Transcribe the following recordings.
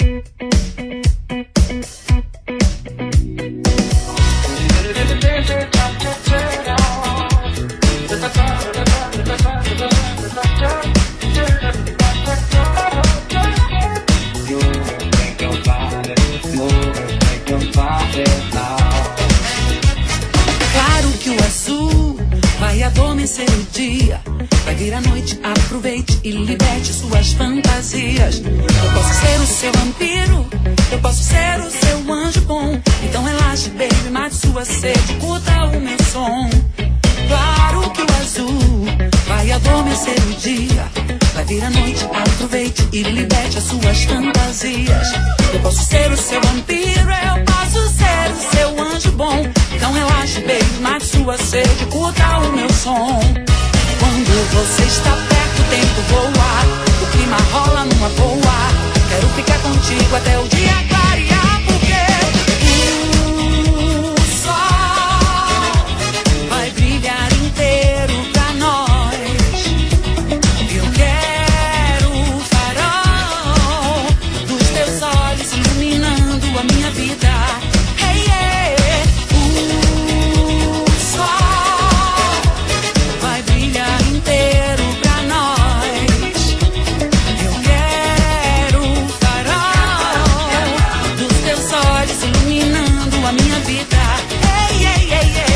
Claro que o azul vai adormecer o dia, vai vir a noite, aproveite e liberte suas fantasias. Eu posso ser o seu vampiro, eu posso ser o seu anjo bom. Então relaxe, baby, mate sua sede, curta o meu som. Claro que o azul vai adormecer o dia, vai vir a noite, aproveite e liberte as suas fantasias. Eu posso ser o seu vampiro, eu posso ser o seu anjo bom. Então relaxe, baby, mate sua sede, curta o meu som. Quando você está perto, o tempo voa, o clima rola numa boa. Quero ficar contigo até o dia clarear, porque o sol vai brilhar inteiro pra nós. Eu quero o farol dos teus olhos iluminando a minha vida. Hey, yeah. O sol vai brilhar inteiro pra nós. Eu quero o farol dos teus olhos iluminando a minha vida. Hey, yeah, yeah, yeah.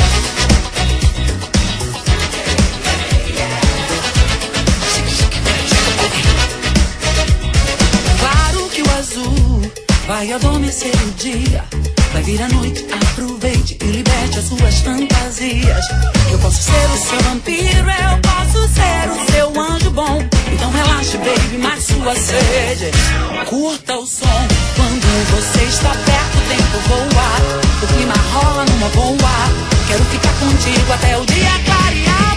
Claro que o azul vai adormecer o dia, vai vir a noite, aproveite e liberte as suas fantasias. Eu posso ser o seu vampiro, eu posso ser o seu anjo bom. Então relaxe, baby, mate sua sede, curta o som. Quando você está perto, o tempo voa, o clima rola numa boa. Quero ficar contigo até o dia clarear.